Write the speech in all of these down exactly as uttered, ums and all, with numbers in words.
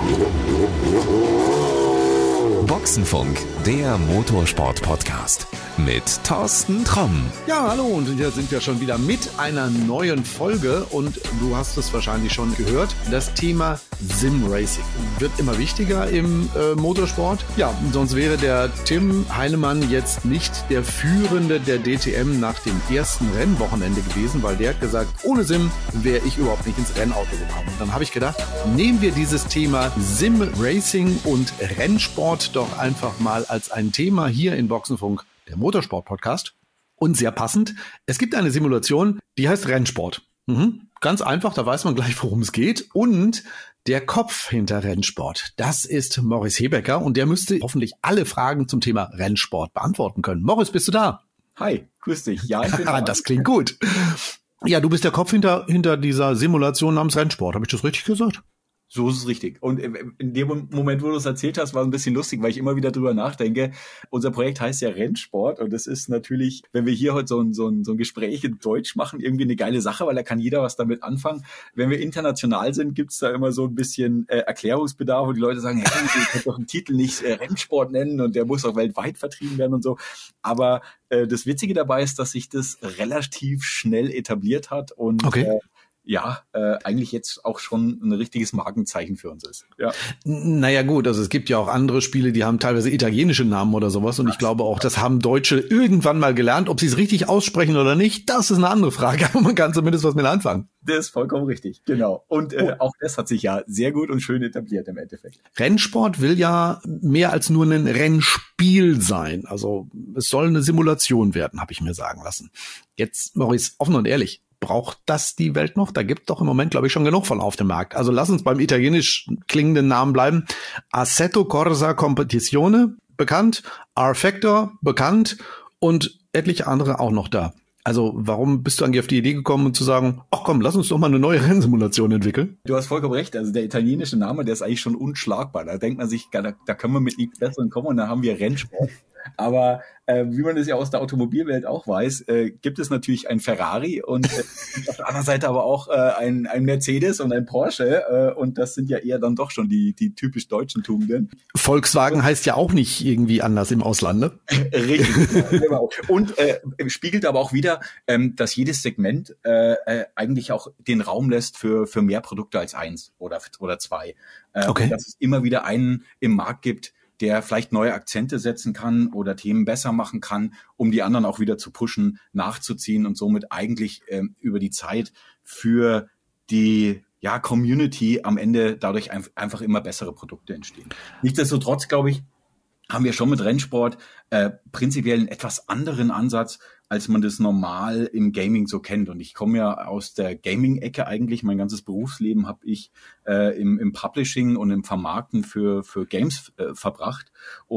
Boxenfunk, der Motorsport-Podcast mit Thorsten Tromm. Ja, hallo, und hier sind wir schon wieder mit einer neuen Folge und du hast es wahrscheinlich schon gehört, das Thema Sim-Racing wird immer wichtiger im äh, Motorsport. Ja, sonst wäre der Tim Heinemann jetzt nicht der Führende der D T M nach dem ersten Rennwochenende gewesen, weil der hat gesagt, ohne Sim wäre ich überhaupt nicht ins Rennauto gekommen. Und dann habe ich gedacht, nehmen wir dieses Thema Sim-Racing und Rennsport doch einfach mal als ein Thema hier in Boxenfunk, der Motorsport-Podcast. Und sehr passend, es gibt eine Simulation, die heißt Rennsport. Mhm. Ganz einfach, da weiß man gleich, worum es geht. Und der Kopf hinter Rennsport, das ist Morris Hebecker. Und der müsste hoffentlich alle Fragen zum Thema Rennsport beantworten können. Morris, bist du da? Hi, grüß dich. Ja, ich bin da. Das klingt gut. Ja, du bist der Kopf hinter, hinter dieser Simulation namens Rennsport. Habe ich das richtig gesagt? So ist es richtig. Und in dem Moment, wo du es erzählt hast, war es ein bisschen lustig, weil ich immer wieder drüber nachdenke. Unser Projekt heißt ja Rennsport und das ist natürlich, wenn wir hier heute so ein, so ein, so ein Gespräch in Deutsch machen, irgendwie eine geile Sache, weil da kann jeder was damit anfangen. Wenn wir international sind, gibt's da immer so ein bisschen äh, Erklärungsbedarf, wo die Leute sagen, hey, ihr könnt doch einen Titel nicht äh, Rennsport nennen und der muss auch weltweit vertrieben werden und so. Aber äh, das Witzige dabei ist, dass sich das relativ schnell etabliert hat und okay. äh, ja, äh, eigentlich jetzt auch schon ein richtiges Markenzeichen für uns ist. Ja. Naja gut, also es gibt ja auch andere Spiele, die haben teilweise italienische Namen oder sowas und ich glaube auch, das haben Deutsche irgendwann mal gelernt. Ob sie es richtig aussprechen oder nicht, das ist eine andere Frage, aber man kann zumindest was mit anfangen. Das ist vollkommen richtig, genau. Und äh, auch das hat sich ja sehr gut und schön etabliert im Endeffekt. Rennsport will ja mehr als nur ein Rennspiel sein. Also es soll eine Simulation werden, habe ich mir sagen lassen. Jetzt, Maurice, offen und ehrlich, braucht das die Welt noch? Da gibt doch im Moment, glaube ich, schon genug von auf dem Markt. Also lass uns beim italienisch klingenden Namen bleiben. Assetto Corsa Competizione, bekannt. R-Factor, bekannt. Und etliche andere auch noch da. Also warum bist du eigentlich auf die Idee gekommen, zu sagen, ach komm, lass uns doch mal eine neue Rennsimulation entwickeln? Du hast vollkommen recht. Also der italienische Name, der ist eigentlich schon unschlagbar. Da denkt man sich, da, da können wir mit nichts Besserem kommen und dann haben wir Rennsport. Aber äh, wie man das ja aus der Automobilwelt auch weiß, äh, gibt es natürlich ein Ferrari und äh, auf der anderen Seite aber auch äh, ein, ein Mercedes und ein Porsche äh, und das sind ja eher dann doch schon die, die typisch deutschen Tugenden. Volkswagen und, heißt ja auch nicht irgendwie anders im Ausland, ne? Richtig, genau. Und äh, spiegelt aber auch wieder, ähm, dass jedes Segment äh, äh, eigentlich auch den Raum lässt für für mehr Produkte als eins oder oder zwei. Äh, okay. Und dass es immer wieder einen im Markt gibt, der vielleicht neue Akzente setzen kann oder Themen besser machen kann, um die anderen auch wieder zu pushen, nachzuziehen und somit eigentlich ähm, über die Zeit für die ja Community am Ende dadurch ein, einfach immer bessere Produkte entstehen. Nichtsdestotrotz, glaube ich, haben wir schon mit Rennsport äh, prinzipiell einen etwas anderen Ansatz, als man das normal im Gaming so kennt. Und ich komme ja aus der Gaming-Ecke eigentlich. Mein ganzes Berufsleben habe ich äh, im, im Publishing und im Vermarkten für für Games äh, verbracht.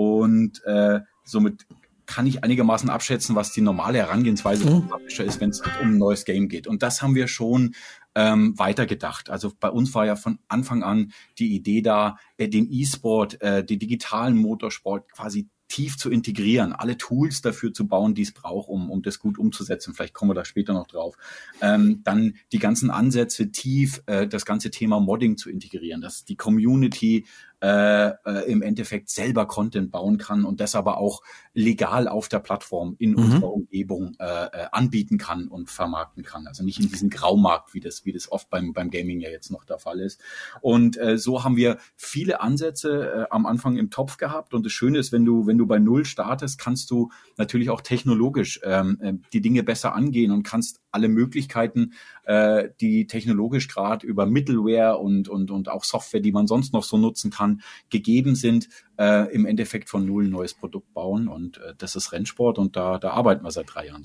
Und äh, somit kann ich einigermaßen abschätzen, was die normale Herangehensweise mhm. vom Publisher ist, wenn es um ein neues Game geht. Und das haben wir schon ähm, weitergedacht. Also bei uns war ja von Anfang an die Idee da, äh, den E-Sport, äh, den digitalen Motorsport quasi tief zu integrieren, alle Tools dafür zu bauen, die es braucht, um um das gut umzusetzen. Vielleicht kommen wir da später noch drauf. Ähm, dann die ganzen Ansätze tief, äh, das ganze Thema Modding zu integrieren, dass die Community äh, äh, im Endeffekt selber Content bauen kann und das aber auch legal auf der Plattform in mhm. unserer Umgebung äh, äh, anbieten kann und vermarkten kann. Also nicht in diesem Graumarkt, wie das wie das oft beim beim Gaming ja jetzt noch der Fall ist. Und äh, so haben wir viele Ansätze äh, am Anfang im Topf gehabt. Und das Schöne ist, wenn du wenn du bei Null startest, kannst du natürlich auch technologisch ähm, die Dinge besser angehen und kannst alle Möglichkeiten, äh, die technologisch gerade über Middleware und und und auch Software, die man sonst noch so nutzen kann, gegeben sind, äh, im Endeffekt von Null ein neues Produkt bauen. Und äh, das ist Rennsport und da da arbeiten wir seit drei Jahren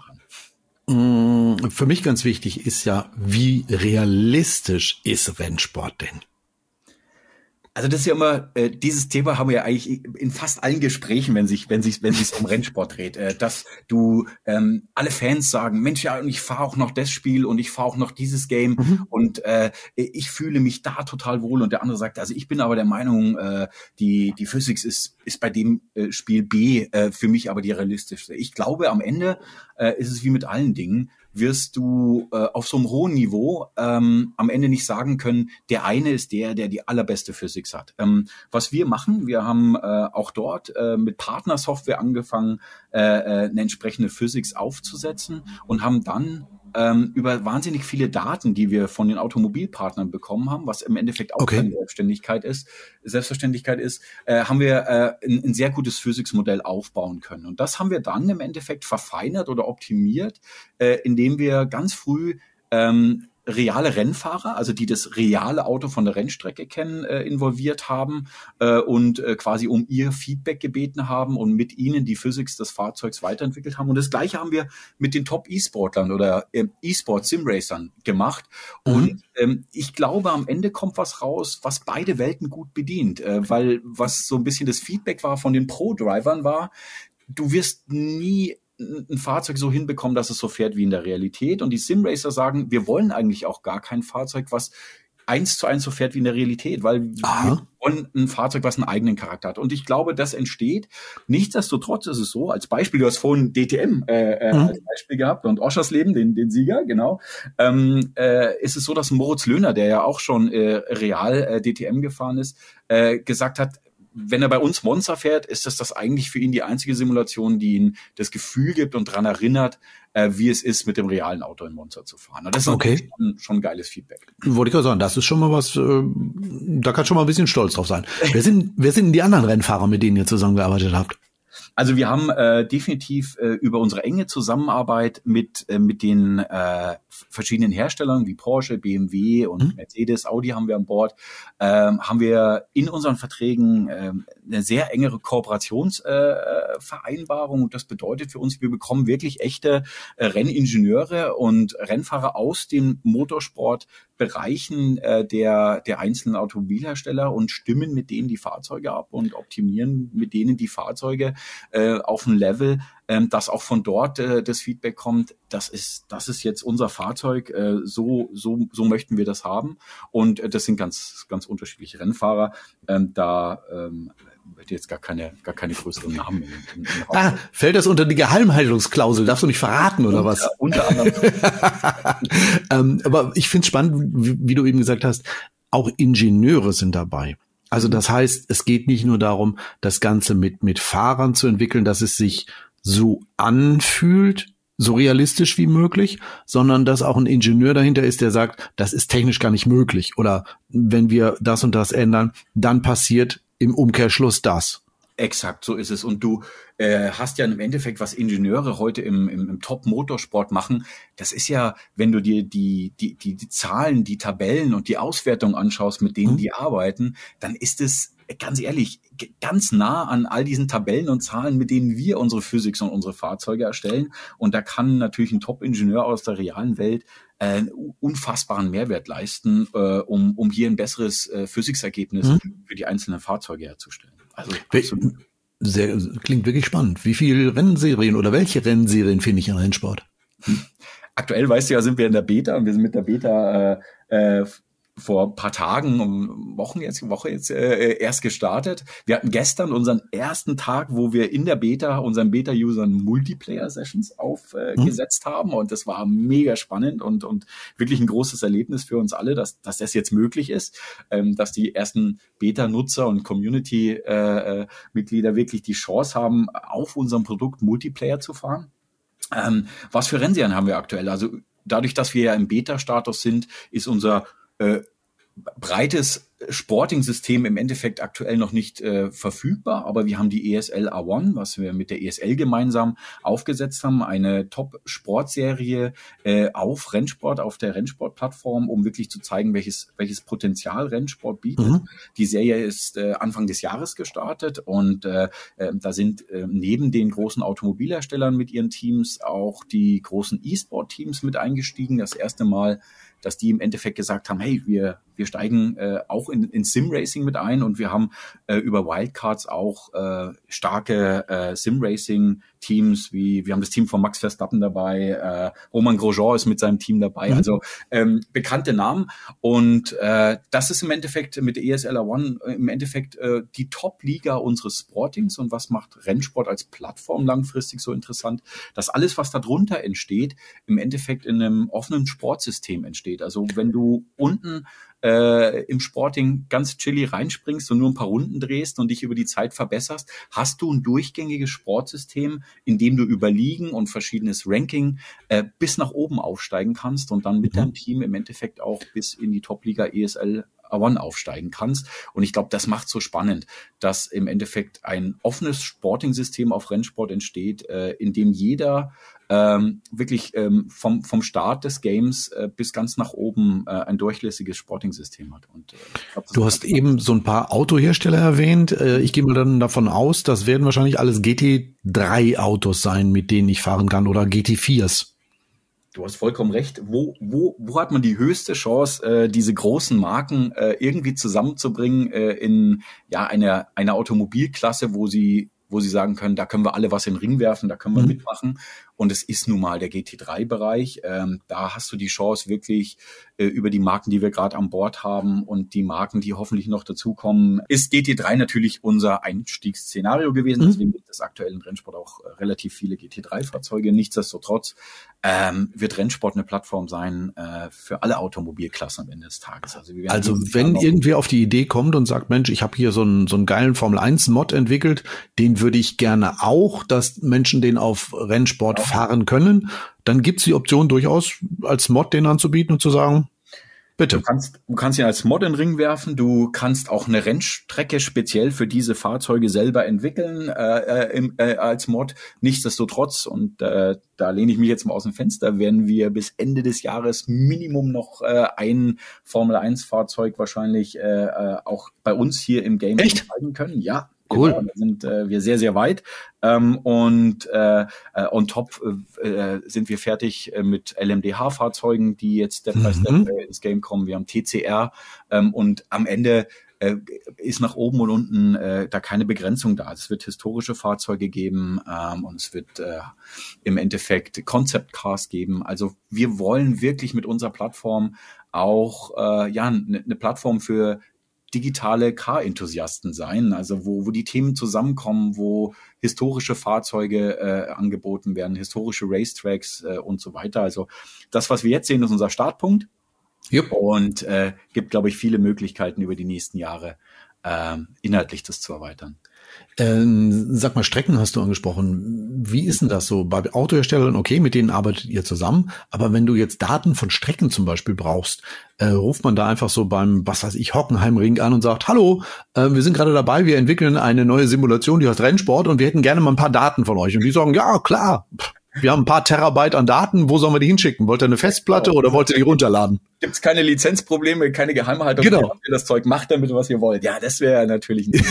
dran. Für mich ganz wichtig ist ja, wie realistisch ist Rennsport denn? Also das ist ja immer, äh, dieses Thema haben wir ja eigentlich in fast allen Gesprächen, wenn sich, wenn sich, wenn sich um Rennsport dreht, äh, dass du ähm, alle Fans sagen, Mensch, ja, und ich fahre auch noch das Spiel und ich fahre auch noch dieses Game mhm. und äh, ich fühle mich da total wohl. Und der andere sagt, also ich bin aber der Meinung, äh, die die Physics ist ist bei dem äh, Spiel B äh, für mich aber die realistischste. Ich glaube, am Ende äh, ist es wie mit allen Dingen. wirst du äh, auf so einem hohen Niveau ähm, am Ende nicht sagen können, der eine ist der, der die allerbeste Physik hat. Ähm, was wir machen, wir haben äh, auch dort äh, mit Partnersoftware angefangen, äh, äh, eine entsprechende Physik aufzusetzen und haben dann ähm, über wahnsinnig viele Daten, die wir von den Automobilpartnern bekommen haben, was im Endeffekt auch Okay. keine Selbstständigkeit ist, Selbstverständlichkeit ist, äh, haben wir äh, ein, ein sehr gutes Physiksmodell aufbauen können. Und das haben wir dann im Endeffekt verfeinert oder optimiert, äh, indem wir ganz früh ähm, reale Rennfahrer, also die das reale Auto von der Rennstrecke kennen, äh, involviert haben äh, und äh, quasi um ihr Feedback gebeten haben und mit ihnen die Physik des Fahrzeugs weiterentwickelt haben. Und das Gleiche haben wir mit den Top-E-Sportlern oder äh, E-Sport-Sim-Racern gemacht. Mhm. Und ähm, ich glaube, am Ende kommt was raus, was beide Welten gut bedient, äh, weil was so ein bisschen das Feedback war von den Pro-Drivern war, du wirst nie ein Fahrzeug so hinbekommen, dass es so fährt wie in der Realität. Und die Simracer sagen, wir wollen eigentlich auch gar kein Fahrzeug, was eins zu eins so fährt wie in der Realität, weil Aha. wir wollen ein Fahrzeug, was einen eigenen Charakter hat. Und ich glaube, das entsteht. Nichtsdestotrotz ist es so, als Beispiel, du hast vorhin D T M äh, mhm. als Beispiel gehabt und Oschersleben, den, den Sieger, genau, ähm, äh, ist es so, dass Moritz Löhner, der ja auch schon äh, real äh, D T M gefahren ist, äh, gesagt hat, wenn er bei uns Monza fährt, ist das das eigentlich für ihn die einzige Simulation, die ihm das Gefühl gibt und daran erinnert, äh, wie es ist, mit dem realen Auto in Monza zu fahren. Und das ist okay. schon, schon geiles Feedback. Wollte ich gerade sagen, das ist schon mal was, äh, da kann schon mal ein bisschen stolz drauf sein. Wer sind, wer sind denn die anderen Rennfahrer, mit denen ihr zusammengearbeitet habt? Also wir haben äh, definitiv äh, über unsere enge Zusammenarbeit mit äh, mit den äh, verschiedenen Herstellern wie Porsche, B M W und mhm. Mercedes, Audi haben wir an Bord, äh, haben wir in unseren Verträgen äh, eine sehr engere Kooperationsvereinbarung. Äh, und das bedeutet für uns, wir bekommen wirklich echte äh, Renningenieure und Rennfahrer aus den Motorsportbereichen äh, der der einzelnen Automobilhersteller und stimmen mit denen die Fahrzeuge ab und optimieren mit denen die Fahrzeuge äh, auf ein Level, ähm, dass auch von dort äh, das Feedback kommt, das ist das ist jetzt unser Fahrzeug, äh, so so so möchten wir das haben. Und äh, das sind ganz ganz unterschiedliche Rennfahrer. Ähm, da ähm, wird jetzt gar keine gar keine größeren Namen in, in, in Ah, fällt das unter die Geheimhaltungsklausel? Darfst du nicht verraten oder unter, was? Unter anderem. ähm, aber ich finde es spannend, wie, wie du eben gesagt hast, auch Ingenieure sind dabei. Also das heißt, es geht nicht nur darum, das Ganze mit mit Fahrern zu entwickeln, dass es sich so anfühlt, so realistisch wie möglich, sondern dass auch ein Ingenieur dahinter ist, der sagt, das ist technisch gar nicht möglich. Oder wenn wir das und das ändern, dann passiert im Umkehrschluss das. Exakt, so ist es. Und du äh, hast ja im Endeffekt, was Ingenieure heute im, im, im Top-Motorsport machen, das ist ja, wenn du dir die, die, die, die Zahlen, die Tabellen und die Auswertung anschaust, mit denen mhm. die arbeiten, dann ist es, ganz ehrlich, ganz nah an all diesen Tabellen und Zahlen, mit denen wir unsere Physik und unsere Fahrzeuge erstellen. Und da kann natürlich ein Top-Ingenieur aus der realen Welt äh, einen unfassbaren Mehrwert leisten, äh, um, um hier ein besseres äh, Physiksergebnis mhm. für die einzelnen Fahrzeuge herzustellen. Also absolut. Sehr, klingt wirklich spannend. Wie viele Rennserien oder welche Rennserien finde ich im Rennsport? Aktuell, weißt du ja, sind wir in der Beta und wir sind mit der Beta äh, äh, vor ein paar Tagen, um Wochen jetzt, Woche jetzt äh, erst gestartet. Wir hatten gestern unseren ersten Tag, wo wir in der Beta unseren Beta-Usern Multiplayer-Sessions aufgesetzt äh, hm. haben und das war mega spannend und und wirklich ein großes Erlebnis für uns alle, dass dass das jetzt möglich ist, ähm, dass die ersten Beta-Nutzer und Community-Mitglieder äh, wirklich die Chance haben, auf unserem Produkt Multiplayer zu fahren. Ähm, was für Rennserien haben wir aktuell? Also dadurch, dass wir ja im Beta-Status sind, ist unser Äh, breites Sporting-System im Endeffekt aktuell noch nicht äh, verfügbar, aber wir haben die E S L A eins, was wir mit der E S L gemeinsam aufgesetzt haben, eine Top-Sportserie äh, auf Rennsport, auf der Rennsport-Plattform, um wirklich zu zeigen, welches welches Potenzial Rennsport bietet. Mhm. Die Serie ist äh, Anfang des Jahres gestartet und äh, äh, da sind äh, neben den großen Automobilherstellern mit ihren Teams auch die großen E-Sport-Teams mit eingestiegen. Das erste Mal dass die im Endeffekt gesagt haben, hey, wir wir steigen äh, auch in, in Sim-Racing mit ein und wir haben äh, über Wildcards auch äh, starke äh, Sim-Racing-Teams, wie wir haben das Team von Max Verstappen dabei, äh, Romain Grosjean ist mit seinem Team dabei, mhm. also ähm, bekannte Namen und äh, das ist im Endeffekt mit der E S L R eins äh, im Endeffekt äh, die Top-Liga unseres Sportings und was macht Rennsport als Plattform langfristig so interessant, dass alles, was darunter entsteht, im Endeffekt in einem offenen Sportsystem entsteht. Also wenn du unten Äh, im Sporting ganz chilly reinspringst und nur ein paar Runden drehst und dich über die Zeit verbesserst, hast du ein durchgängiges Sportsystem, in dem du über Ligen und verschiedenes Ranking äh, bis nach oben aufsteigen kannst und dann mit mhm. deinem Team im Endeffekt auch bis in die Top-Liga E S L R eins aufsteigen kannst. Und ich glaube, das macht so spannend, dass im Endeffekt ein offenes Sporting-System auf Rennsport entsteht, äh, in dem jeder ähm, wirklich ähm, vom vom Start des Games äh, bis ganz nach oben äh, ein durchlässiges Sporting-System hat. Und, äh, ich glaub, du hast eben so ein paar Autohersteller erwähnt. Äh, ich gehe mal dann davon aus, das werden wahrscheinlich alles G T drei Autos sein, mit denen ich fahren kann, oder G T viers. Du hast vollkommen recht. Wo, wo, wo hat man die höchste Chance, äh, diese großen Marken äh, irgendwie zusammenzubringen äh, in ja einer einer Automobilklasse, wo sie wo sie sagen können, da können wir alle was in den Ring werfen, da können wir mhm. mitmachen. Und es ist nun mal der G T drei Bereich. Ähm, da hast du die Chance wirklich äh, über die Marken, die wir gerade an Bord haben und die Marken, die hoffentlich noch dazukommen, ist G T drei natürlich unser Einstiegsszenario gewesen. Mhm. Deswegen gibt es aktuell im Rennsport auch äh, relativ viele G T drei Fahrzeuge. Nichtsdestotrotz ähm, wird Rennsport eine Plattform sein äh, für alle Automobilklassen am Ende des Tages. Also, wir also wenn irgendwer auf die Idee kommt und sagt, Mensch, ich habe hier so einen so einen geilen Formel eins Mod entwickelt, den würde ich gerne auch, dass Menschen den auf Rennsport fahren können, dann gibt es die Option durchaus als Mod den anzubieten und zu sagen, bitte. Du kannst, du kannst ihn als Mod in den Ring werfen, du kannst auch eine Rennstrecke speziell für diese Fahrzeuge selber entwickeln äh, im, äh, als Mod. Nichtsdestotrotz, und äh, da lehne ich mich jetzt mal aus dem Fenster, werden wir bis Ende des Jahres Minimum noch äh, ein Formel eins Fahrzeug wahrscheinlich äh, auch bei uns hier im Game zeigen können. Ja. Cool. Genau, da sind äh, wir sehr, sehr weit. Ähm, und äh, äh, on top äh, sind wir fertig äh, mit L M D H-Fahrzeugen, die jetzt Step by Step mhm. äh, ins Game kommen. Wir haben T C R ähm, und am Ende äh, ist nach oben und unten äh, da keine Begrenzung da. Es wird historische Fahrzeuge geben ähm, und es wird äh, im Endeffekt Concept Cars geben. Also wir wollen wirklich mit unserer Plattform auch äh, ja eine ne Plattform für digitale Car-Enthusiasten sein, also wo wo die Themen zusammenkommen, wo historische Fahrzeuge äh, angeboten werden, historische Racetracks äh, und so weiter. Also das, was wir jetzt sehen, ist unser Startpunkt. Yep. Und äh, gibt, glaube ich, viele Möglichkeiten über die nächsten Jahre äh, inhaltlich das zu erweitern. Ähm, sag mal, Strecken hast du angesprochen. Wie ist denn das so? Bei Autoherstellern, okay, mit denen arbeitet ihr zusammen, aber wenn du jetzt Daten von Strecken zum Beispiel brauchst, äh, ruft man da einfach so beim, was weiß ich, Hockenheimring an und sagt, hallo, äh, wir sind gerade dabei, wir entwickeln eine neue Simulation, die heißt Rennsport und wir hätten gerne mal ein paar Daten von euch. Und die sagen, ja, klar, wir haben ein paar Terabyte an Daten, wo sollen wir die hinschicken? Wollt ihr eine Festplatte oder wollt ihr die runterladen? Gibt's keine Lizenzprobleme, keine Geheimhaltung, genau. Das Zeug macht damit, was ihr wollt. Ja, das wäre natürlich ein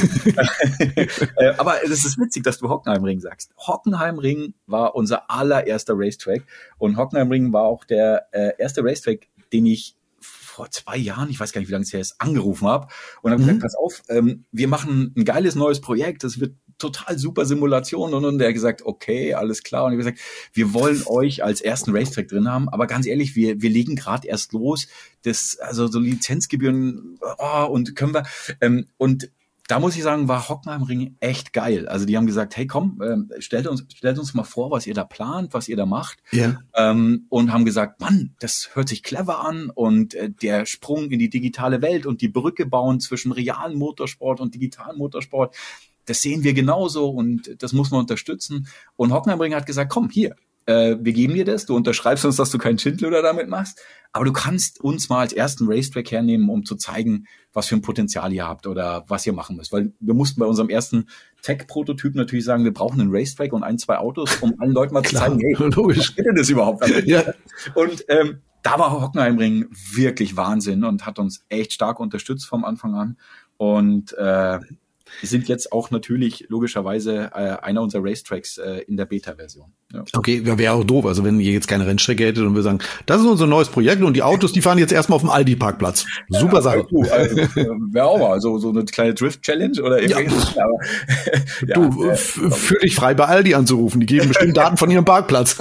aber es ist witzig, dass du Hockenheimring sagst. Hockenheimring war unser allererster Racetrack und Hockenheimring war auch der äh, erste Racetrack, den ich vor zwei Jahren, ich weiß gar nicht, wie lange es her ist, angerufen habe und habe mhm. gesagt, pass auf, ähm, wir machen ein geiles neues Projekt, das wird total super Simulation und, und der hat gesagt, okay, alles klar. Und ich habe gesagt, wir wollen euch als ersten Racetrack drin haben, aber ganz ehrlich, wir wir legen gerade erst los, das also so Lizenzgebühren oh, und können wir ähm, und da muss ich sagen, war Hockenheimring echt geil. Also die haben gesagt, hey komm, ähm, stellt uns stellt uns mal vor, was ihr da plant, was ihr da macht. Ja. Ähm, und haben gesagt, Mann, das hört sich clever an und äh, der Sprung in die digitale Welt und die Brücke bauen zwischen realen Motorsport und digitalen Motorsport, das sehen wir genauso und das muss man unterstützen. Und Hockenheimring hat gesagt, komm, hier, äh, wir geben dir das, du unterschreibst uns, dass du keinen Schindluder damit machst, aber du kannst uns mal als ersten Racetrack hernehmen, um zu zeigen, was für ein Potenzial ihr habt oder was ihr machen müsst. Weil wir mussten bei unserem ersten Tech-Prototyp natürlich sagen, wir brauchen einen Racetrack und ein, zwei Autos, um allen Leuten mal zu zeigen, hey, logisch. Was geht denn das überhaupt? Ja. Und ähm, da war Hockenheimring wirklich Wahnsinn und hat uns echt stark unterstützt vom Anfang an. Und äh, die sind jetzt auch natürlich logischerweise äh, einer unserer Racetracks äh, in der Beta-Version. Ja. Okay, ja, wäre auch doof, also wenn ihr jetzt keine Rennstrecke hättet und wir sagen, das ist unser neues Projekt und die Autos, die fahren jetzt erstmal auf dem Aldi-Parkplatz. Super ja, Sache. Also, wäre auch mal so, so eine kleine Drift-Challenge oder irgendwie. Ja. Aber, ja, du, äh, fühl dich frei bei Aldi anzurufen, die geben bestimmt Daten von ihrem Parkplatz.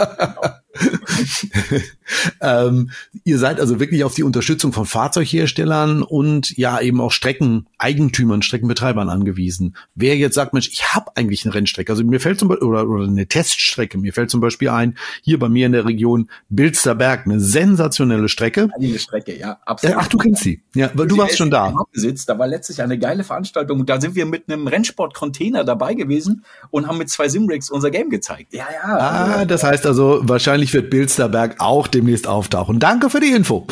ähm, ihr seid also wirklich auf die Unterstützung von Fahrzeugherstellern und ja eben auch Streckeneigentümern, Streckenbetreibern angewiesen. Wer jetzt sagt, Mensch, ich habe eigentlich eine Rennstrecke, also mir fällt zum Beispiel, oder, oder eine Teststrecke, mir fällt zum Beispiel ein, hier bei mir in der Region Bilsterberg, eine sensationelle Strecke. Eine Strecke, ja, absolut. Ach, du kennst sie. Ja, weil du warst schon da. Besitzt. Da war letztlich eine geile Veranstaltung und da sind wir mit einem Rennsport-Container dabei gewesen und haben mit zwei Simrigs unser Game gezeigt. Ja, ja. Ah, das heißt also, wahrscheinlich wird Bilsterberg auch demnächst auftauchen. Danke für die Info.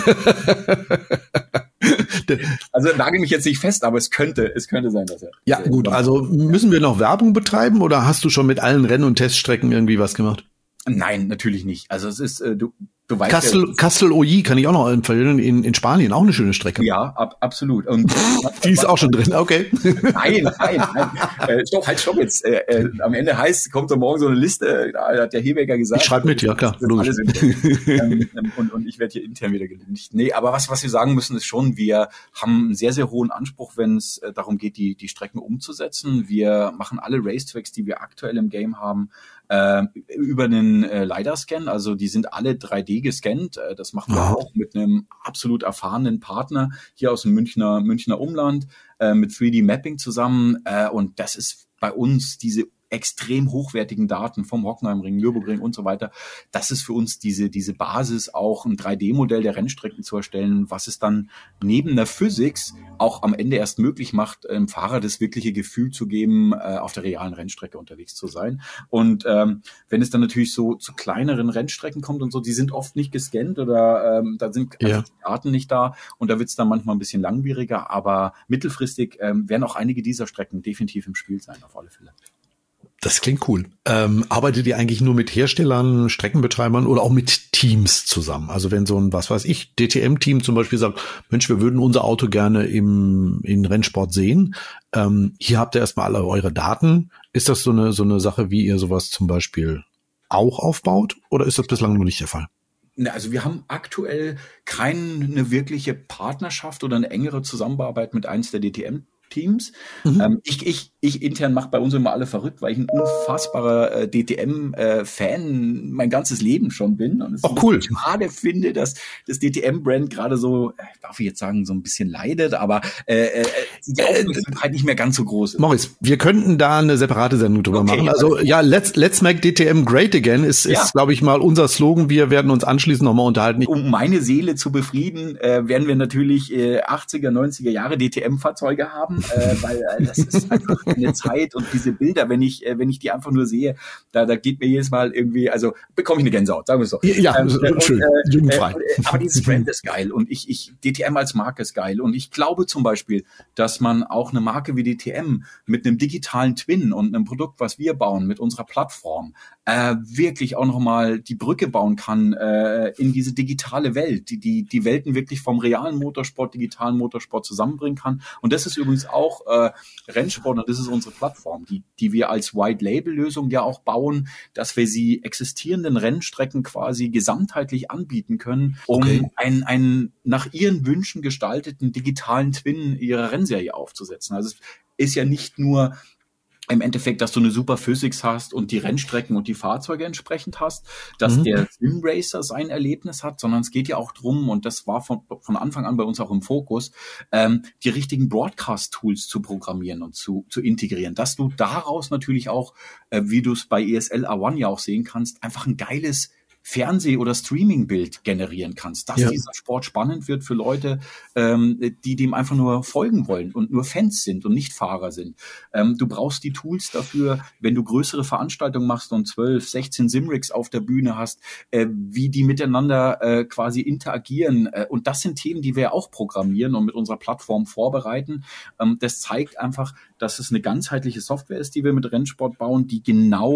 Also nagel mich jetzt nicht fest, aber es könnte, es könnte sein, dass er. Ja, gut. Also müssen wir noch Werbung betreiben oder hast du schon mit allen Renn- und Teststrecken irgendwie was gemacht? Nein, natürlich nicht. Also es ist, äh, du, du weißt Castel, ja, Castel-Oyi kann ich auch noch empfehlen, in, in Spanien, auch eine schöne Strecke. Ja, ab, absolut. Und die ist auch schon drin, okay. Nein, nein, nein. Äh, stopp, halt, stopp jetzt. Äh, äh, am Ende heißt, kommt so morgen so eine Liste, da hat der Hebecker gesagt. Ich schreibe mit, ja klar. Logisch. ähm, und, und ich werde hier intern wieder gelüncht. Nee, aber was, was wir sagen müssen, ist schon, wir haben einen sehr, sehr hohen Anspruch, wenn es äh, darum geht, die, die Strecken umzusetzen. Wir machen alle Racetracks, die wir aktuell im Game haben, äh, über einen äh, LiDAR-Scan. Also die sind alle drei D gescannt. Äh, das machen wir auch mit einem absolut erfahrenen Partner hier aus dem Münchner, Münchner Umland äh, mit drei D-Mapping zusammen. Äh, und das ist bei uns diese extrem hochwertigen Daten vom Hockenheimring, Nürburgring und so weiter. Das ist für uns diese diese Basis, auch ein drei D-Modell der Rennstrecken zu erstellen, was es dann neben der Physics auch am Ende erst möglich macht, dem Fahrer das wirkliche Gefühl zu geben, äh, auf der realen Rennstrecke unterwegs zu sein. Und ähm, wenn es dann natürlich so zu kleineren Rennstrecken kommt und so, die sind oft nicht gescannt oder ähm, da sind ja. die Daten nicht da und da wird es dann manchmal ein bisschen langwieriger, aber mittelfristig ähm, werden auch einige dieser Strecken definitiv im Spiel sein, auf alle Fälle. Das klingt cool. Ähm, arbeitet ihr eigentlich nur mit Herstellern, Streckenbetreibern oder auch mit Teams zusammen? Also wenn so ein, was weiß ich, D T M-Team zum Beispiel sagt, Mensch, wir würden unser Auto gerne im in Rennsport sehen. Ähm, hier habt ihr erstmal alle eure Daten. Ist das so eine so eine Sache, wie ihr sowas zum Beispiel auch aufbaut? Oder ist das bislang noch nicht der Fall? Also wir haben aktuell keine wirkliche Partnerschaft oder eine engere Zusammenarbeit mit eins der D T M Teams. Mhm. Ähm, ich, ich, ich intern mache bei uns immer alle verrückt, weil ich ein unfassbarer äh, D T M-Fan äh, mein ganzes Leben schon bin. Und es auch cool. schade finde, dass das D T M-Brand gerade so, darf ich jetzt sagen, so ein bisschen leidet, aber äh, äh, die Aufmerksamkeit nicht mehr ganz so groß ist. Maurice, wir könnten da eine separate Sendung drüber okay, machen. Also ja, let's, let's make D T M great again ist, ja. ist glaube ich, mal unser Slogan. Wir werden uns anschließend nochmal unterhalten. Um meine Seele zu befrieden, äh, werden wir natürlich äh, achtziger, neunziger Jahre D T M-Fahrzeuge haben. Äh, weil äh, das ist einfach eine Zeit und diese Bilder, wenn ich äh, wenn ich die einfach nur sehe, da da geht mir jedes Mal irgendwie, also bekomme ich eine Gänsehaut, sagen wir es so. Ja, ähm, und, schön, äh, jugendfrei. Äh, aber dieses Brand ist geil und ich ich D T M als Marke ist geil und ich glaube zum Beispiel, dass man auch eine Marke wie D T M mit einem digitalen Twin und einem Produkt, was wir bauen, mit unserer Plattform, äh, wirklich auch nochmal die Brücke bauen kann äh, in diese digitale Welt, die die die Welten wirklich vom realen Motorsport, digitalen Motorsport zusammenbringen kann. Und das ist übrigens auch äh, Rennsport und das ist unsere Plattform, die die wir als White-Label-Lösung ja auch bauen, dass wir sie existierenden Rennstrecken quasi gesamtheitlich anbieten können, um okay. einen, einen nach ihren Wünschen gestalteten digitalen Twin ihrer Rennserie aufzusetzen. Also es ist ja nicht nur im Endeffekt, dass du eine super Physics hast und die Rennstrecken und die Fahrzeuge entsprechend hast, dass mhm. der Sim-Racer sein Erlebnis hat, sondern es geht ja auch drum, und das war von, von Anfang an bei uns auch im Fokus, ähm, die richtigen Broadcast-Tools zu programmieren und zu, zu integrieren, dass du daraus natürlich auch, äh, wie du es bei E S L A eins ja auch sehen kannst, einfach ein geiles Fernseh- oder Streaming-Bild generieren kannst, dass ja. dieser Sport spannend wird für Leute, ähm, die dem einfach nur folgen wollen und nur Fans sind und nicht Fahrer sind. Ähm, du brauchst die Tools dafür, wenn du größere Veranstaltungen machst und zwölf, sechzehn Simrigs auf der Bühne hast, äh, wie die miteinander äh, quasi interagieren. Äh, und das sind Themen, die wir auch programmieren und mit unserer Plattform vorbereiten. Ähm, das zeigt einfach, dass es eine ganzheitliche Software ist, die wir mit Rennsport bauen, die genau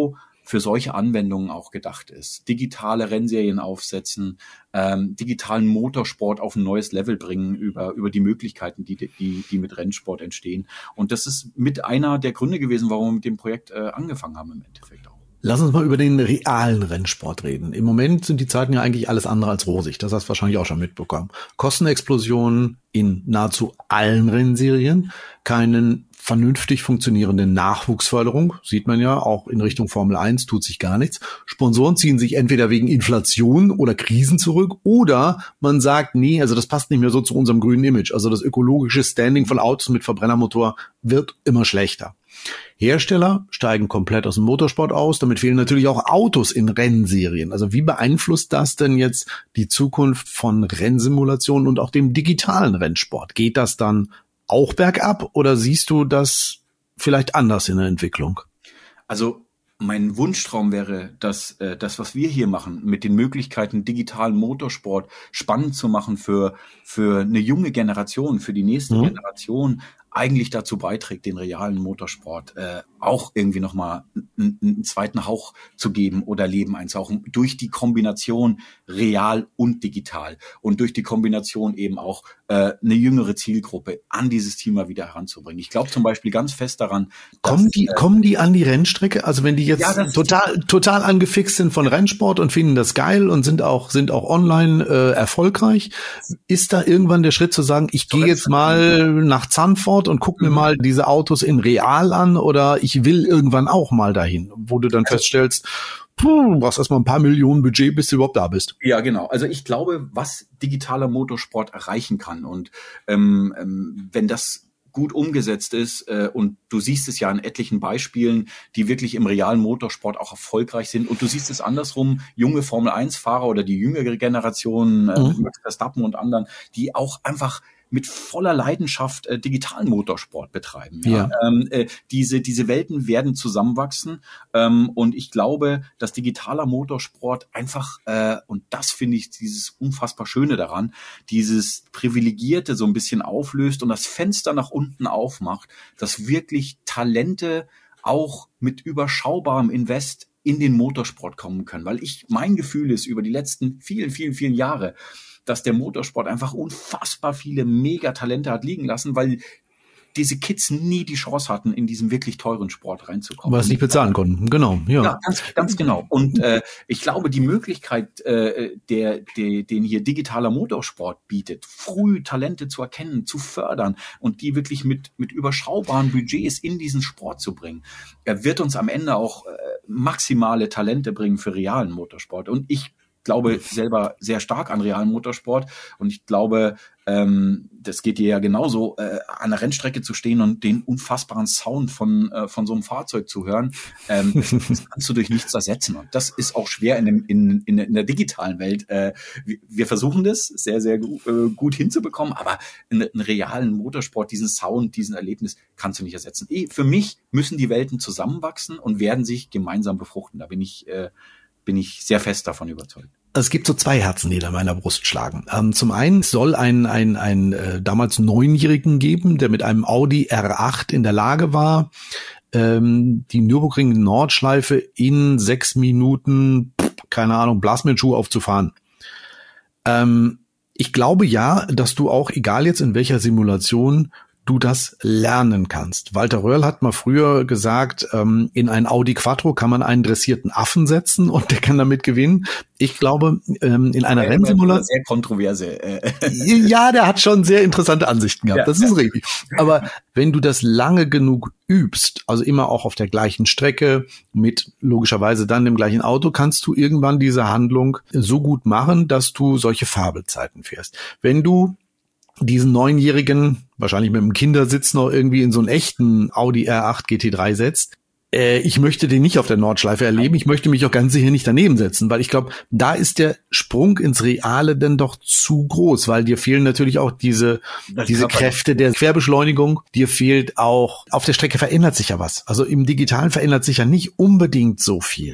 für solche Anwendungen auch gedacht ist. Digitale Rennserien aufsetzen, ähm, digitalen Motorsport auf ein neues Level bringen über über die Möglichkeiten, die die die mit Rennsport entstehen. Und das ist mit einer der Gründe gewesen, warum wir mit dem Projekt äh, angefangen haben im Endeffekt auch. Lass uns mal über den realen Rennsport reden. Im Moment sind die Zeiten ja eigentlich alles andere als rosig. Das hast du wahrscheinlich auch schon mitbekommen. Kostenexplosionen in nahezu allen Rennserien, keinen vernünftig funktionierende Nachwuchsförderung, sieht man ja, auch in Richtung Formel eins tut sich gar nichts. Sponsoren ziehen sich entweder wegen Inflation oder Krisen zurück oder man sagt, nee, also das passt nicht mehr so zu unserem grünen Image. Also das ökologische Standing von Autos mit Verbrennermotor wird immer schlechter. Hersteller steigen komplett aus dem Motorsport aus, damit fehlen natürlich auch Autos in Rennserien. Also wie beeinflusst das denn jetzt die Zukunft von Rennsimulationen und auch dem digitalen Rennsport? Geht das dann auch bergab oder siehst du das vielleicht anders in der Entwicklung? Also mein Wunschtraum wäre, dass äh, das, was wir hier machen, mit den Möglichkeiten digitalen Motorsport spannend zu machen für für eine junge Generation, für die nächste mhm. Generation, eigentlich dazu beiträgt, den realen Motorsport äh, auch irgendwie nochmal einen, einen zweiten Hauch zu geben oder Leben einzuhauchen, durch die Kombination real und digital und durch die Kombination eben auch äh, eine jüngere Zielgruppe an dieses Thema wieder heranzubringen. Ich glaube zum Beispiel ganz fest daran, kommen dass, die äh, kommen die an die Rennstrecke? Also wenn die jetzt ja, total total angefixt sind von Rennsport und finden das geil und sind auch sind auch online äh, erfolgreich, ist da irgendwann der Schritt zu sagen, ich gehe jetzt mal nach Zandvoort und guck mir mhm. mal diese Autos in real an oder ich will irgendwann auch mal dahin, wo du dann also, feststellst, puh, du brauchst erstmal ein paar Millionen Budget, bis du überhaupt da bist. Ja, genau. Also ich glaube, was digitaler Motorsport erreichen kann und ähm, ähm, wenn das gut umgesetzt ist äh, und du siehst es ja in etlichen Beispielen, die wirklich im realen Motorsport auch erfolgreich sind und du siehst es andersrum, junge Formel eins Fahrer oder die jüngere Generation, äh, mhm. Max Verstappen und anderen, die auch einfach mit voller Leidenschaft äh, digitalen Motorsport betreiben. Ja. Ja. Ähm, äh, diese diese Welten werden zusammenwachsen ähm, und ich glaube, dass digitaler Motorsport einfach, äh, und das finde ich dieses unfassbar Schöne daran, dieses Privilegierte so ein bisschen auflöst und das Fenster nach unten aufmacht, dass wirklich Talente auch mit überschaubarem Invest in den Motorsport kommen können. Weil ich, mein Gefühl ist über die letzten vielen, vielen, vielen Jahre, dass der Motorsport einfach unfassbar viele Megatalente hat liegen lassen, weil diese Kids nie die Chance hatten, in diesen wirklich teuren Sport reinzukommen. Was nicht bezahlen konnten, genau. Ja, ja ganz, ganz genau. Und äh, ich glaube, die Möglichkeit, äh, der, der, den hier digitaler Motorsport bietet, früh Talente zu erkennen, zu fördern und die wirklich mit, mit überschaubaren Budgets in diesen Sport zu bringen, er wird uns am Ende auch äh, maximale Talente bringen für realen Motorsport. Und ich glaube selber sehr stark an realen Motorsport und ich glaube, ähm, das geht dir ja genauso, äh, an der Rennstrecke zu stehen und den unfassbaren Sound von äh, von so einem Fahrzeug zu hören, ähm, das, das kannst du durch nichts ersetzen und das ist auch schwer in dem in in, in der digitalen Welt. Äh, wir, wir versuchen das sehr sehr gu- äh, gut hinzubekommen, aber in, in realen Motorsport diesen Sound, diesen Erlebnis kannst du nicht ersetzen. Eh, für mich müssen die Welten zusammenwachsen und werden sich gemeinsam befruchten. Da bin ich äh, bin ich sehr fest davon überzeugt. Es gibt so zwei Herzen, die in meiner Brust schlagen. Ähm, zum einen soll ein ein ein äh, damals Neunjährigen geben, der mit einem Audi R acht in der Lage war, ähm, die Nürburgring-Nordschleife in sechs Minuten, keine Ahnung, Blasmilch-Schuh aufzufahren. Ähm, ich glaube ja, dass du auch, egal jetzt in welcher Simulation, du das lernen kannst. Walter Röhrl hat mal früher gesagt, ähm, in ein Audi Quattro kann man einen dressierten Affen setzen und der kann damit gewinnen. Ich glaube, ähm, in einer ja, Rennsimulation... Sehr kontroverse. Äh. Ja, der hat schon sehr interessante Ansichten gehabt, ja, das ist ja. richtig. Aber wenn du das lange genug übst, also immer auch auf der gleichen Strecke, mit logischerweise dann dem gleichen Auto, kannst du irgendwann diese Handlung so gut machen, dass du solche Fabelzeiten fährst. Wenn du diesen Neunjährigen, wahrscheinlich mit einem Kindersitz noch irgendwie in so einen echten Audi R acht G T drei setzt, äh, ich möchte den nicht auf der Nordschleife erleben, ich möchte mich auch ganz sicher nicht daneben setzen, weil ich glaube, da ist der Sprung ins Reale denn doch zu groß, weil dir fehlen natürlich auch diese das diese Kräfte der Querbeschleunigung, dir fehlt auch, auf der Strecke verändert sich ja was, also im Digitalen verändert sich ja nicht unbedingt so viel.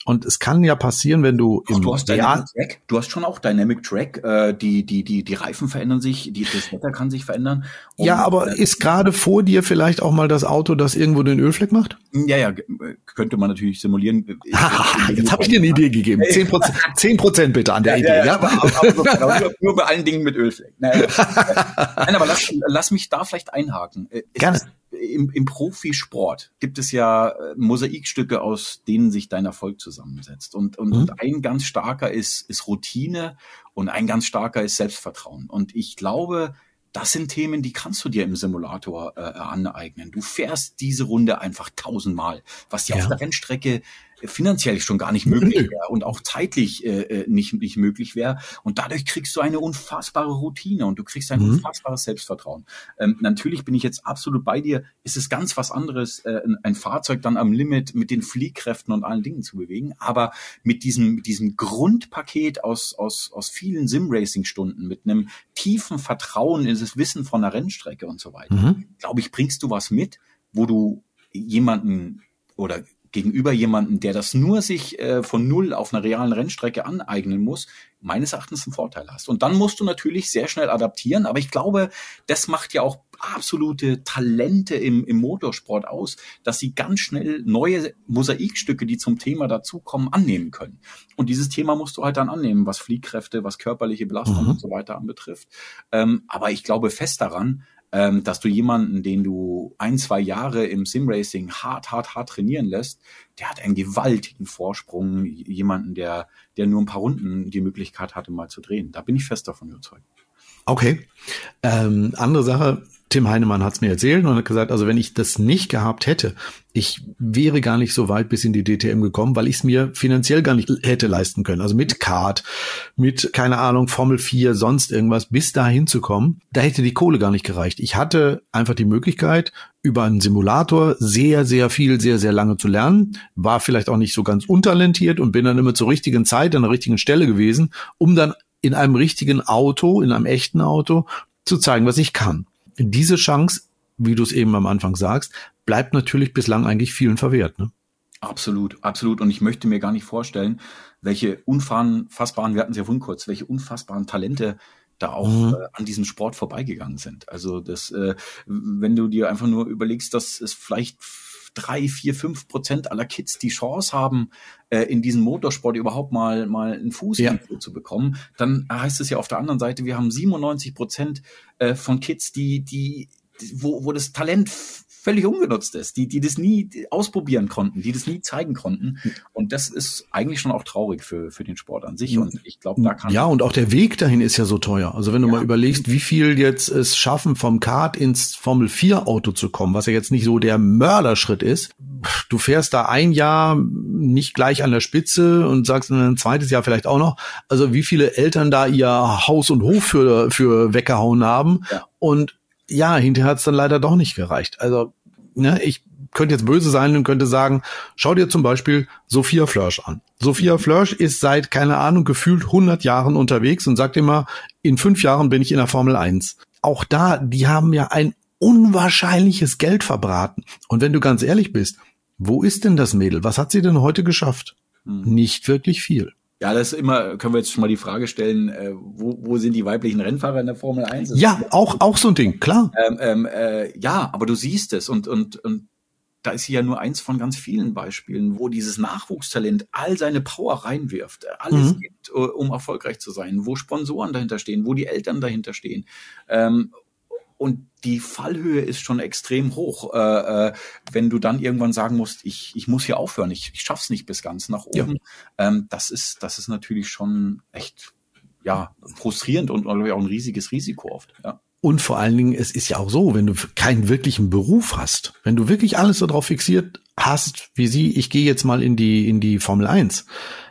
Und es kann ja passieren, wenn du Ach, im du hast Real- Dynamic Track, du hast schon auch Dynamic Track, äh, die, die, die, die Reifen verändern sich, die, das Wetter kann sich verändern. Und, ja, aber äh, ist gerade vor dir vielleicht auch mal das Auto, das irgendwo den Ölfleck macht? ja, ja, g- könnte man natürlich simulieren. Haha, jetzt habe ich dir eine Idee gegeben. Zehn Prozent, zehn Prozent bitte an der Ja, Idee, ja, ja? aber, aber, aber, aber nur, nur bei allen Dingen mit Ölfleck. Nein, Nein aber lass, lass mich da vielleicht einhaken. Es Gerne. Ist, im, Im Profisport gibt es ja äh, Mosaikstücke, aus denen sich dein Erfolg zusammensetzt. Und, und, Mhm. und ein ganz starker ist, ist Routine und ein ganz starker ist Selbstvertrauen. Und ich glaube, das sind Themen, die kannst du dir im Simulator äh, aneignen. Du fährst diese Runde einfach tausendmal, was dir Ja. auf der Rennstrecke finanziell schon gar nicht möglich Nö. wäre und auch zeitlich äh, nicht, nicht möglich wäre. Und dadurch kriegst du eine unfassbare Routine und du kriegst ein Mhm. unfassbares Selbstvertrauen. Ähm, natürlich bin ich jetzt absolut bei dir. Es ist ganz was anderes, äh, ein, ein Fahrzeug dann am Limit mit den Fliehkräften und allen Dingen zu bewegen. Aber mit diesem, mit diesem Grundpaket aus, aus, aus vielen Sim-Racing-Stunden, mit einem tiefen Vertrauen in das Wissen von der Rennstrecke und so weiter, Mhm. glaube ich, bringst du was mit, wo du jemanden oder gegenüber jemanden, der das nur sich äh, von null auf einer realen Rennstrecke aneignen muss, meines Erachtens einen Vorteil hast. Und dann musst du natürlich sehr schnell adaptieren, aber ich glaube, das macht ja auch absolute Talente im, im Motorsport aus, dass sie ganz schnell neue Mosaikstücke, die zum Thema dazukommen, annehmen können. Und dieses Thema musst du halt dann annehmen, was Fliehkräfte, was körperliche Belastung Mhm. und so weiter anbetrifft. Ähm, aber ich glaube fest daran, ähm, dass du jemanden, den du ein, zwei Jahre im Simracing hart, hart, hart trainieren lässt, der hat einen gewaltigen Vorsprung. Jemanden, der, der nur ein paar Runden die Möglichkeit hatte, mal zu drehen. Da bin ich fest davon überzeugt. Okay. Ähm, andere Sache, Tim Heinemann hat es mir erzählt und hat gesagt, also wenn ich das nicht gehabt hätte, ich wäre gar nicht so weit bis in die D T M gekommen, weil ich es mir finanziell gar nicht hätte leisten können. Also mit Kart, mit, keine Ahnung, Formel vier, sonst irgendwas, bis dahin zu kommen, da hätte die Kohle gar nicht gereicht. Ich hatte einfach die Möglichkeit, über einen Simulator sehr, sehr viel, sehr, sehr lange zu lernen, war vielleicht auch nicht so ganz untalentiert und bin dann immer zur richtigen Zeit an der richtigen Stelle gewesen, um dann in einem richtigen Auto, in einem echten Auto, zu zeigen, was ich kann. Diese Chance, wie du es eben am Anfang sagst, bleibt natürlich bislang eigentlich vielen verwehrt, ne? Absolut, absolut. Und ich möchte mir gar nicht vorstellen, welche unfassbaren, wir hatten es ja vorhin kurz, welche unfassbaren Talente da auch Mhm. äh, an diesem Sport vorbeigegangen sind. Also das, äh, wenn du dir einfach nur überlegst, dass es vielleicht drei, vier, fünf Prozent aller Kids die Chance haben, äh, in diesem Motorsport überhaupt mal mal einen Fuß Ja. in die Tür zu bekommen, dann heißt es ja auf der anderen Seite, wir haben siebenundneunzig Prozent äh, von Kids, die die wo wo das Talent f- völlig ungenutzt ist, die die das nie ausprobieren konnten, die das nie zeigen konnten. Und das ist eigentlich schon auch traurig für für den Sport an sich. Und ich glaube, da kann Ja, und auch der Weg dahin ist ja so teuer. Also wenn du Ja. mal überlegst, wie viel jetzt es schaffen, vom Kart ins Formel vier Auto zu kommen, was ja jetzt nicht so der Mörderschritt ist. Du fährst da ein Jahr nicht gleich an der Spitze und sagst dann ein zweites Jahr vielleicht auch noch. Also wie viele Eltern da ihr Haus und Hof für, für weggehauen haben. Ja. Und ja, hinterher hat es dann leider doch nicht gereicht. Also, ne, ich könnte jetzt böse sein und könnte sagen, schau dir zum Beispiel Sophia Flörsch an. Sophia Flörsch ist seit, keine Ahnung, gefühlt hundert Jahren unterwegs und sagt immer, in fünf Jahren bin ich in der Formel eins. Auch da, die haben ja ein unwahrscheinliches Geld verbraten. Und wenn du ganz ehrlich bist, wo ist denn das Mädel? Was hat sie denn heute geschafft? Hm. Nicht wirklich viel. Ja, das ist immer, können wir jetzt schon mal die Frage stellen, äh, wo, wo sind die weiblichen Rennfahrer in der Formel eins? Das Ja, auch, auch so ein Ding, klar. Ähm, ähm, äh, ja, aber du siehst es und, und, und da ist sie ja nur eins von ganz vielen Beispielen, wo dieses Nachwuchstalent all seine Power reinwirft, alles Mhm. gibt, uh, um erfolgreich zu sein, wo Sponsoren dahinter stehen, wo die Eltern dahinter stehen. Ähm, und die Fallhöhe ist schon extrem hoch, äh, äh, wenn du dann irgendwann sagen musst, ich, ich muss hier aufhören, ich, ich schaff's nicht bis ganz nach oben. Ja. Ähm, das ist, das ist natürlich schon echt, ja, frustrierend und auch ein riesiges Risiko oft, ja. Und vor allen Dingen, es ist ja auch so, wenn du keinen wirklichen Beruf hast, wenn du wirklich alles darauf fixiert hast, wie sie, ich gehe jetzt mal in die, in die Formel eins,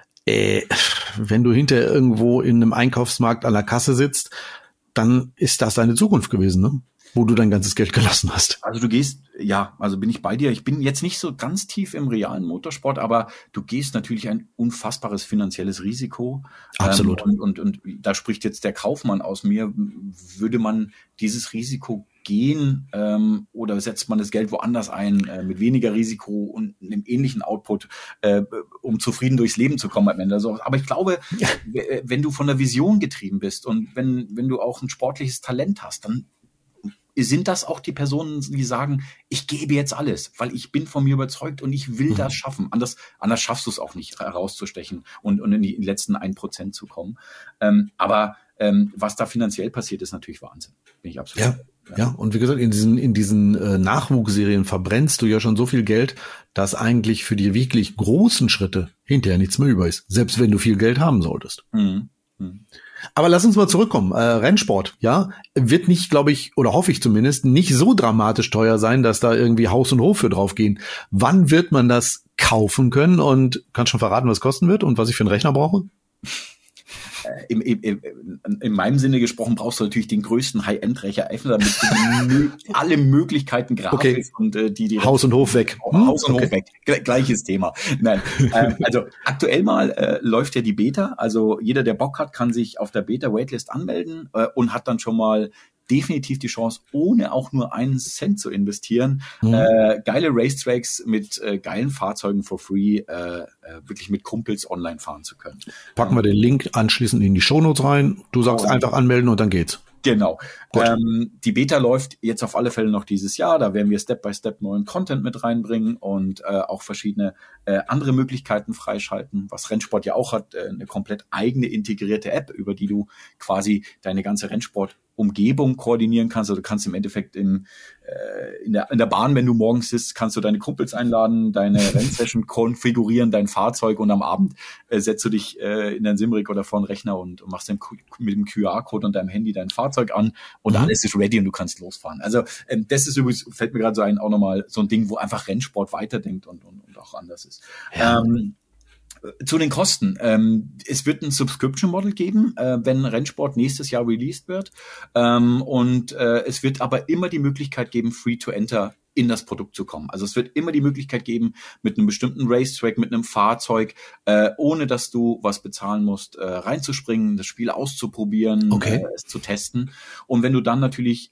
äh, wenn du hinter irgendwo in einem Einkaufsmarkt an der Kasse sitzt, dann ist das deine Zukunft gewesen, ne? Wo du dein ganzes Geld gelassen hast. Also du gehst, ja, also bin ich bei dir. Ich bin jetzt nicht so ganz tief im realen Motorsport, aber du gehst natürlich ein unfassbares finanzielles Risiko. Absolut. Ähm, und, und, und da spricht jetzt der Kaufmann aus mir. Würde man dieses Risiko gehen ähm, oder setzt man das Geld woanders ein, äh, mit weniger Risiko und einem ähnlichen Output, äh, um zufrieden durchs Leben zu kommen am Ende. Also, aber ich glaube, ja. w- wenn du von der Vision getrieben bist und wenn, wenn du auch ein sportliches Talent hast, dann sind das auch die Personen, die sagen, ich gebe jetzt alles, weil ich bin von mir überzeugt und ich will mhm. das schaffen. Anders, anders schaffst du es auch nicht, herauszustechen und, und in die letzten ein Prozent zu kommen. Ähm, aber ähm, was da finanziell passiert, ist natürlich Wahnsinn. Bin ich absolut. Ja. Ja. ja, und wie gesagt, in diesen, in diesen äh, Nachwuchsserien verbrennst du ja schon so viel Geld, dass eigentlich für die wirklich großen Schritte hinterher nichts mehr über ist, selbst wenn du viel Geld haben solltest. Mhm. Mhm. Aber lass uns mal zurückkommen. Äh, Rennsport, ja, wird nicht, glaube ich, oder hoffe ich zumindest, nicht so dramatisch teuer sein, dass da irgendwie Haus und Hof für draufgehen. Wann wird man das kaufen können? Und kannst schon verraten, was es kosten wird und was ich für einen Rechner brauche? Im, im, im, in meinem Sinne gesprochen brauchst du natürlich den größten High-End-Rechner, damit du alle Möglichkeiten Grafik okay. und äh, die, die Haus und Hof weg. Hm? Haus und okay. Hof weg. Gle- gleiches Thema. Nein, ähm, also aktuell mal äh, läuft ja die Beta. Also jeder, der Bock hat, kann sich auf der Beta-Waitlist anmelden äh, und hat dann schon mal definitiv die Chance, ohne auch nur einen Cent zu investieren, mhm. äh, geile Racetracks mit äh, geilen Fahrzeugen for free, äh, äh, wirklich mit Kumpels online fahren zu können. Packen wir den Link anschließend in die Shownotes rein. Du sagst oh. einfach anmelden und dann geht's. Genau. Ähm, die Beta läuft jetzt auf alle Fälle noch dieses Jahr. Da werden wir Step by Step neuen Content mit reinbringen und äh, auch verschiedene äh, andere Möglichkeiten freischalten, was Rennsport ja auch hat, äh, eine komplett eigene integrierte App, über die du quasi deine ganze Rennsport-Umgebung koordinieren kannst. Also du kannst im Endeffekt im, äh, in, der, in der Bahn, wenn du morgens sitzt, kannst du deine Kumpels einladen, deine Rennsession konfigurieren, dein Fahrzeug und am Abend äh, setzt du dich äh, in dein Simrig oder vor den Rechner und, und machst den, mit dem Q R-Code und deinem Handy dein Fahrzeug an und mhm. alles ist ready und du kannst losfahren. Also ähm, das ist übrigens, fällt mir gerade so ein, auch nochmal so ein Ding, wo einfach Rennsport weiterdenkt und, und, und auch anders ist. Ja. Ähm, Zu den Kosten. Ähm, es wird ein Subscription-Model geben, äh, wenn Rennsport nächstes Jahr released wird. Ähm, und äh, es wird aber immer die Möglichkeit geben, Free-to-Enter in das Produkt zu kommen. Also es wird immer die Möglichkeit geben, mit einem bestimmten Racetrack, mit einem Fahrzeug, äh, ohne dass du was bezahlen musst, äh, reinzuspringen, das Spiel auszuprobieren, okay. äh, es zu testen. Und wenn du dann natürlich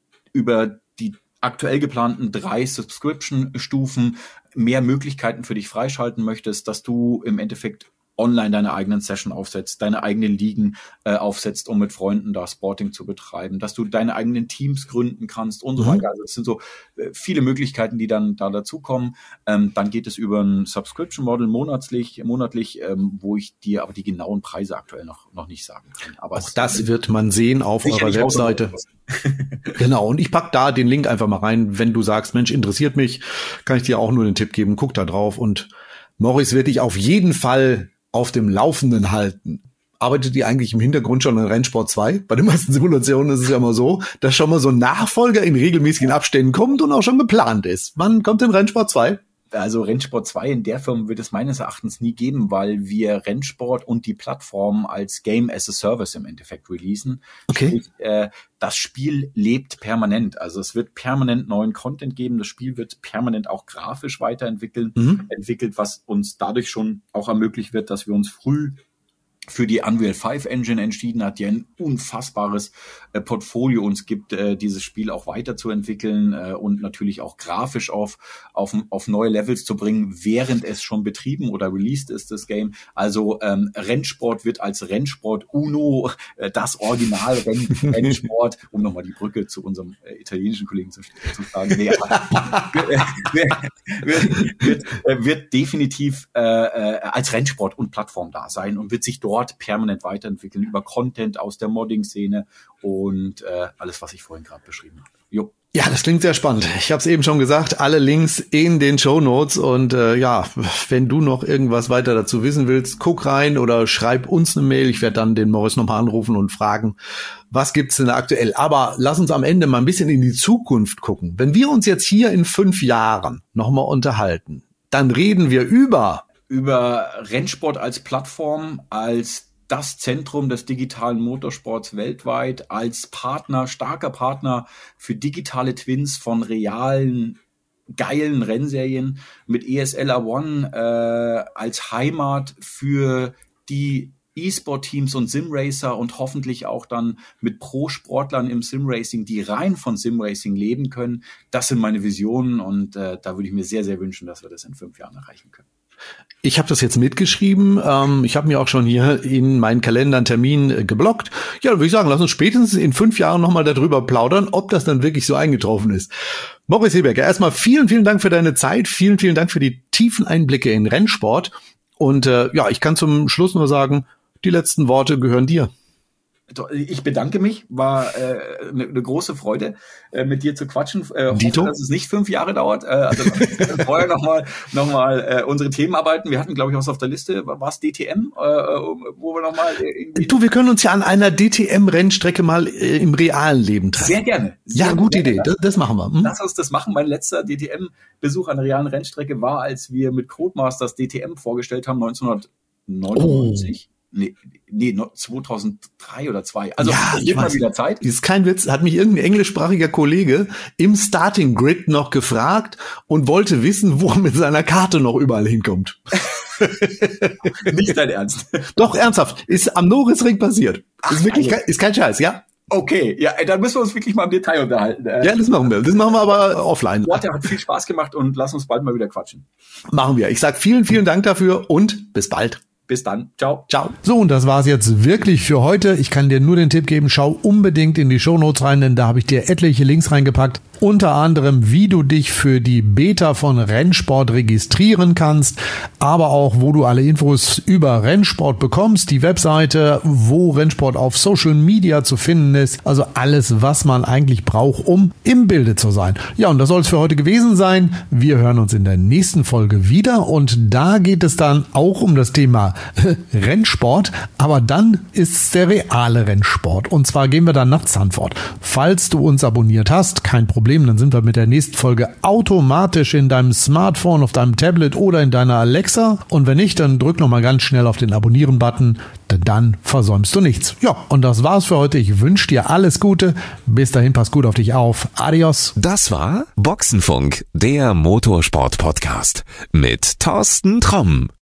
über die aktuell geplanten drei Subscription-Stufen mehr Möglichkeiten für dich freischalten möchtest, dass du im Endeffekt online deine eigenen Session aufsetzt, deine eigenen Ligen äh, aufsetzt, um mit Freunden da Sporting zu betreiben, dass du deine eigenen Teams gründen kannst und so mhm. weiter. Also es sind so äh, viele Möglichkeiten, die dann da dazukommen. Ähm, dann geht es über ein Subscription-Model monatlich, monatlich, ähm, wo ich dir aber die genauen Preise aktuell noch noch nicht sagen kann. Aber auch das wird man sehen auf eurer Webseite. Genau, und ich pack da den Link einfach mal rein. Wenn du sagst, Mensch, interessiert mich, kann ich dir auch nur den Tipp geben, guck da drauf. Und Morris wird dich auf jeden Fall auf dem Laufenden halten. Arbeitet ihr eigentlich im Hintergrund schon an Rennsport zwei? Bei den meisten Simulationen ist es ja immer so, dass schon mal so ein Nachfolger in regelmäßigen Abständen kommt und auch schon geplant ist. Wann kommt denn Rennsport zwei? Also Rennsport zwei in der Form wird es meines Erachtens nie geben, weil wir Rennsport und die Plattform als Game as a Service im Endeffekt releasen. Okay. Sprich, äh, das Spiel lebt permanent. Also es wird permanent neuen Content geben. Das Spiel wird permanent auch grafisch weiterentwickeln, mhm. entwickelt, was uns dadurch schon auch ermöglicht wird, dass wir uns früh für die Unreal fünf Engine entschieden hat, die ein unfassbares äh, Portfolio uns gibt, äh, dieses Spiel auch weiterzuentwickeln äh, und natürlich auch grafisch auf, auf, auf neue Levels zu bringen, während es schon betrieben oder released ist, das Game. Also ähm, Rennsport wird als Rennsport Uno, äh, das Original Renn, Rennsport, um nochmal die Brücke zu unserem äh, italienischen Kollegen zu, zu schlagen, nee, wird, wird, wird, wird definitiv äh, äh, als Rennsport und Plattform da sein und wird sich dort permanent weiterentwickeln über Content aus der Modding-Szene und äh, alles, was ich vorhin gerade beschrieben habe. Jo. Ja, das klingt sehr spannend. Ich habe es eben schon gesagt, alle Links in den Shownotes und äh, ja, wenn du noch irgendwas weiter dazu wissen willst, guck rein oder schreib uns eine Mail. Ich werde dann den Morris nochmal anrufen und fragen, was gibt's denn aktuell? Aber lass uns am Ende mal ein bisschen in die Zukunft gucken. Wenn wir uns jetzt hier in fünf Jahren nochmal unterhalten, dann reden wir über über Rennsport als Plattform, als das Zentrum des digitalen Motorsports weltweit, als Partner, starker Partner für digitale Twins von realen, geilen Rennserien mit E S L R eins äh, als Heimat für die E-Sport-Teams und Simracer und hoffentlich auch dann mit Pro-Sportlern im Simracing, die rein von Simracing leben können. Das sind meine Visionen und äh, da würde ich mir sehr, sehr wünschen, dass wir das in fünf Jahren erreichen können. Ich habe das jetzt mitgeschrieben. Ähm, ich habe mir auch schon hier in meinen Kalender einen Termin äh, geblockt. Ja, dann würde ich sagen, lass uns spätestens in fünf Jahren nochmal darüber plaudern, ob das dann wirklich so eingetroffen ist. Moritz Hebecker, erstmal vielen, vielen Dank für deine Zeit. Vielen, vielen Dank für die tiefen Einblicke in Rennsport. Und äh, ja, ich kann zum Schluss nur sagen, die letzten Worte gehören dir. Ich bedanke mich, war äh, eine, eine große Freude, äh, mit dir zu quatschen. Äh, Dito? Hoffe, dass es nicht fünf Jahre dauert. Äh, also vorher nochmal noch mal, äh, unsere Themen arbeiten. Wir hatten, glaube ich, was auf der Liste. War es D T M, äh, wo wir nochmal irgendwie... Du, wir können uns ja an einer D T M-Rennstrecke mal äh, im realen Leben treffen. Sehr gerne. Sehr ja, gute gerne. Idee. Das, das machen wir. Hm? Lass uns das machen. Mein letzter D T M-Besuch an der realen Rennstrecke war, als wir mit Codemasters D T M vorgestellt haben, neunzehnhundertneunundneunzig. Oh. Nee, nee, zweitausenddrei oder zwei. Also ja, es wird mal wieder Zeit. Das ist kein Witz. Hat mich irgendein englischsprachiger Kollege im Starting Grid noch gefragt und wollte wissen, wo er mit seiner Karte noch überall hinkommt. Nicht dein Ernst. Doch, ernsthaft. Ist am Norrisring passiert. Ach, ist wirklich kein, ist kein Scheiß, ja? Okay, ja, dann müssen wir uns wirklich mal im Detail unterhalten. Ja, das machen wir. Das machen wir aber offline. Ja, hat viel Spaß gemacht und lass uns bald mal wieder quatschen. Machen wir. Ich sag vielen, vielen Dank dafür und bis bald. Bis dann. Ciao. Ciao. So, und das war's jetzt wirklich für heute. Ich kann dir nur den Tipp geben, schau unbedingt in die Shownotes rein, denn da habe ich dir etliche Links reingepackt. Unter anderem, wie du dich für die Beta von Rennsport registrieren kannst, aber auch, wo du alle Infos über Rennsport bekommst, die Webseite, wo Rennsport auf Social Media zu finden ist. Also alles, was man eigentlich braucht, um im Bilde zu sein. Ja, und das soll es für heute gewesen sein. Wir hören uns in der nächsten Folge wieder und da geht es dann auch um das Thema Rennsport, aber dann ist es der reale Rennsport. Und zwar gehen wir dann nach Zandvoort. Falls du uns abonniert hast, kein Problem, dann sind wir mit der nächsten Folge automatisch in deinem Smartphone, auf deinem Tablet oder in deiner Alexa. Und wenn nicht, dann drück nochmal ganz schnell auf den Abonnieren-Button, denn dann versäumst du nichts. Ja, und das war's für heute. Ich wünsche dir alles Gute. Bis dahin, pass gut auf dich auf. Adios. Das war Boxenfunk, der Motorsport-Podcast mit Thorsten Tromm.